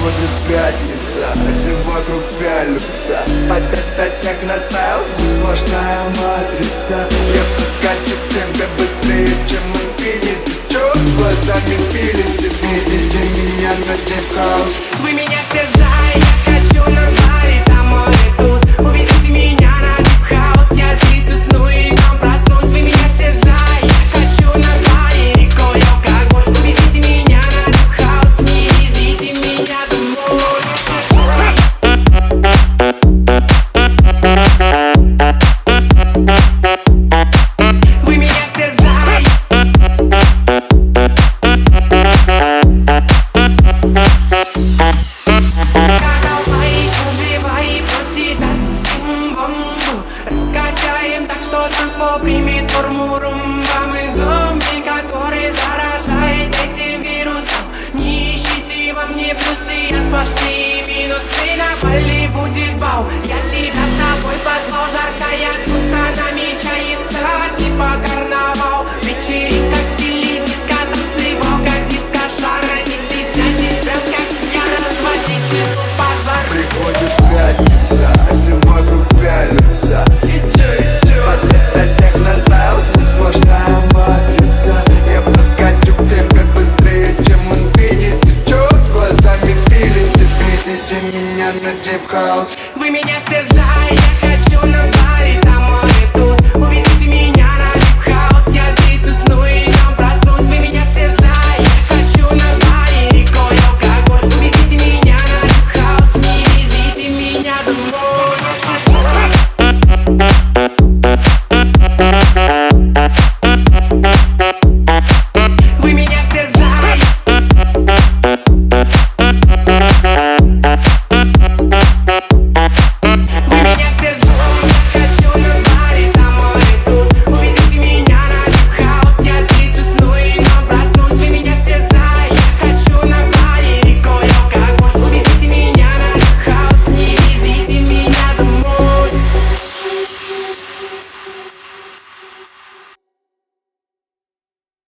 Приходит пятница, а все вокруг пялются. Под это техностайл, звук сплошная матрица. Я подкачу темпе быстрее, чем Infinity. Чё глазами пилите, видите меня на Deep House. Вы меня все за, я хочу на Бали, там море туз. Увезите меня на Deep House, я здесь усну и там проснусь. Вы меня все за, я хочу на Бали, рекой алкоголь. Увезите меня на Deep House, не везите меня домой. Вы меня все за. Раскачаем так, что танцпол примет форму румба. Мы зомби, который заражает этим вирусом. Не ищите во мне плюсы, я сплошные минусы. На Бали будет бал, я тебя с собой позвал. Жаркая туса намечается, типа карнавал. Вечеринка в стиле диско, танцевал как диско-шара. Не стесняйтесь, прям как я, разводите пожар. Приходит пятница, а все вокруг пялются. Под это техностайл, звук сплошная матрица. Я подкачу к тебе быстрее, чем Infinity. Чё глазами пилите, видите меня на Deep House. Вы меня все